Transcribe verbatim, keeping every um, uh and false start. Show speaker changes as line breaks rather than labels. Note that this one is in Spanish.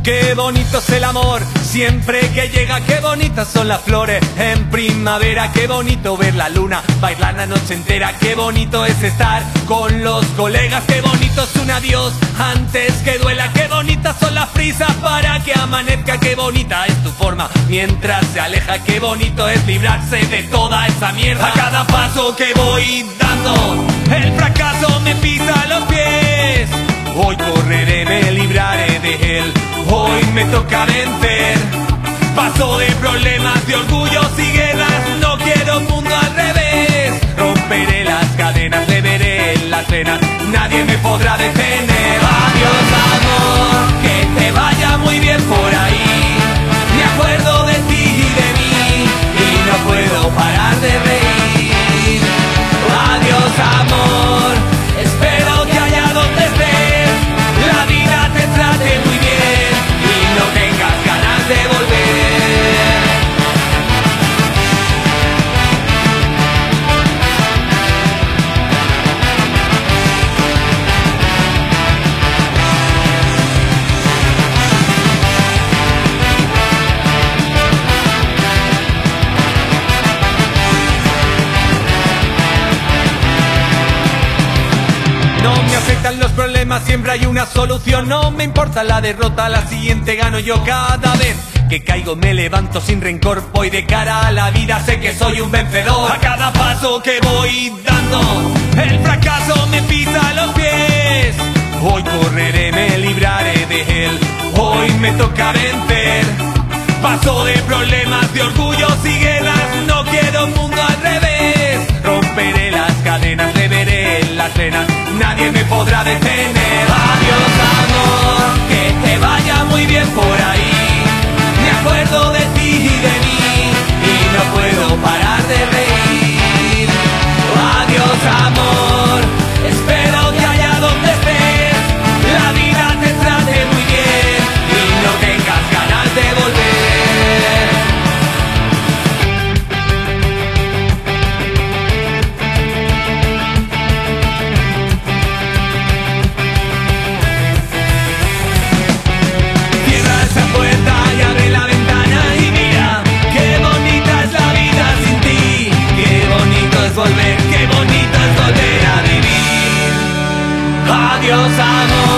Qué bonito es el amor, siempre que llega, qué bonitas son las flores. En primavera, qué bonito ver la luna, bailar la noche entera. Qué bonito es estar con los colegas, qué bonito es un adiós antes que duela. Qué bonitas son las prisas para que amanezca, qué bonita es tu forma mientras se aleja. Qué bonito es librarse de toda esa mierda. A cada paso que voy dando, el fracaso me pisa los pies. Hoy correré, me libraré de él. Hoy me toca vencer. Paso de problemas, de orgullos y guerras. No quiero un mundo al revés. Romperé las cadenas, le veré en las venas. Nadie me podrá detener. Adiós amor, que te vaya muy bien por ahí. Me acuerdo de ti y de mí y no puedo parar de reír. Adiós amor, espero que allá donde estés la vida te trate muy bien y no tengas ganas de volver. No me afectan los problemas, siempre hay una solución. No me importa la derrota, la siguiente gano yo. Cada vez que caigo me levanto sin rencor. Voy de cara a la vida, sé que soy un vencedor. A cada paso que voy dando, el fracaso me pisa los pies. Hoy correré, me libraré de él. Hoy me toca vencer. Paso de problemas, de orgullos y guerras. No quiero un mundo al revés. Romperé las cadenas, le veré en las venas. Nadie me podrá detener. Adiós amor, que te vaya muy bien por ahí. Me acuerdo de ti y de mí y no puedo parar de reír. Adiós amor, espero que allá donde estés la vida te trate muy bien y no tengas ganas de volver. Volver, qué bonito es volver a vivir. Adiós amor.